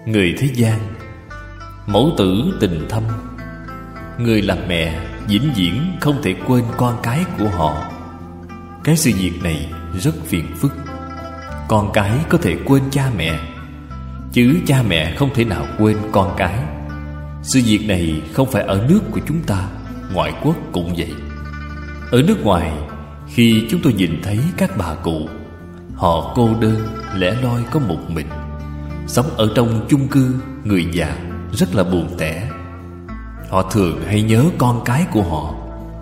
Người thế gian, mẫu tử tình thâm. Người làm mẹ vĩnh viễn không thể quên con cái của họ. Cái sự việc này rất phiền phức. Con cái có thể quên cha mẹ, chứ cha mẹ không thể nào quên con cái. Sự việc này không phải ở nước của chúng ta, ngoại quốc cũng vậy. Ở nước ngoài, khi chúng tôi nhìn thấy các bà cụ, họ cô đơn, lẻ loi có một mình, sống ở trong chung cư người già, rất là buồn tẻ. Họ thường hay nhớ con cái của họ.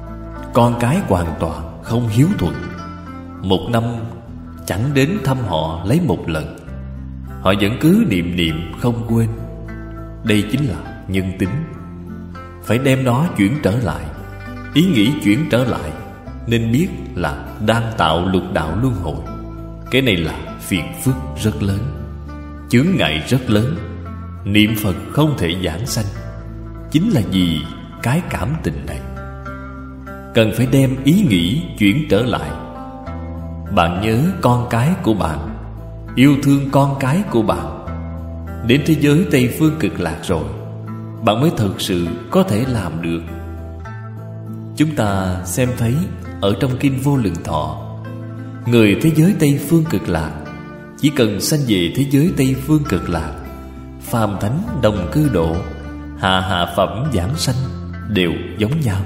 Con cái hoàn toàn không hiếu thuận. Một năm chẳng đến thăm họ lấy một lần. Họ vẫn cứ niệm không quên. Đây chính là nhân tính. Phải đem nó chuyển trở lại. Ý nghĩ chuyển trở lại nên biết là đang tạo lục đạo luân hồi. Cái này là phiền phức rất lớn, chướng ngại rất lớn. Niệm Phật không thể giảng sanh, chính là vì cái cảm tình này. Cần phải đem ý nghĩ chuyển trở lại. Bạn nhớ con cái của bạn, yêu thương con cái của bạn. Đến thế giới Tây Phương Cực Lạc rồi, bạn mới thực sự có thể làm được. Chúng ta xem thấy ở trong Kinh Vô Lượng Thọ, người thế giới Tây Phương Cực Lạc chỉ cần sanh về thế giới Tây Phương Cực Lạc, phàm thánh đồng cư độ, hạ phẩm giảng sanh đều giống nhau.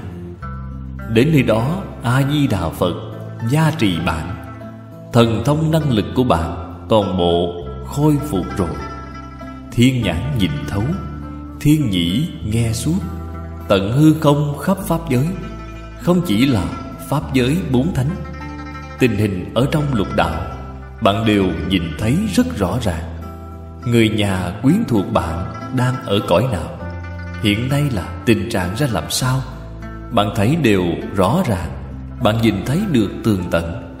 Đến nơi đó, A Di Đà Phật gia trì bạn, thần thông năng lực của bạn toàn bộ khôi phục rồi. Thiên nhãn nhìn thấu, thiên nhĩ nghe suốt, tận hư không khắp pháp giới. Không chỉ là pháp giới bốn thánh, tình hình ở trong lục đạo bạn đều nhìn thấy rất rõ ràng. Người nhà quyến thuộc bạn đang ở cõi nào, hiện nay là tình trạng ra làm sao, bạn thấy đều rõ ràng. Bạn nhìn thấy được tường tận.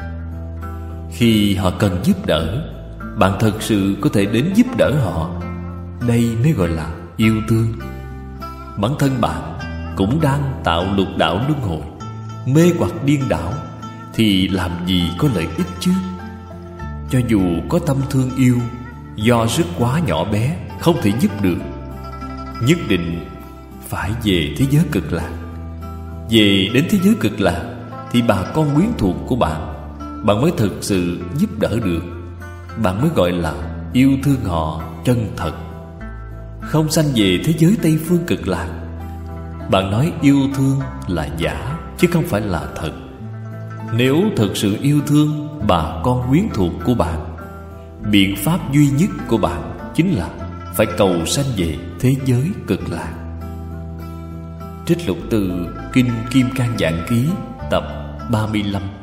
Khi họ cần giúp đỡ, bạn thật sự có thể đến giúp đỡ họ. Đây mới gọi là yêu thương. Bản thân bạn cũng đang tạo lục đạo luân hồi, mê hoặc điên đảo, thì làm gì có lợi ích chứ? Cho dù có tâm thương yêu, do sức quá nhỏ bé không thể giúp được, nhất định phải về thế giới Cực Lạc. Về đến thế giới Cực Lạc thì bà con quyến thuộc của bạn, bạn mới thực sự giúp đỡ được. Bạn mới gọi là yêu thương họ chân thật. Không sanh về thế giới Tây Phương Cực Lạc, bạn nói yêu thương là giả, chứ không phải là thật. Nếu thực sự yêu thương bà con quyến thuộc của bạn, biện pháp duy nhất của bạn chính là phải cầu sanh về thế giới Cực Lạc. Trích lục từ Kinh Kim Cang Giảng Ký tập 35.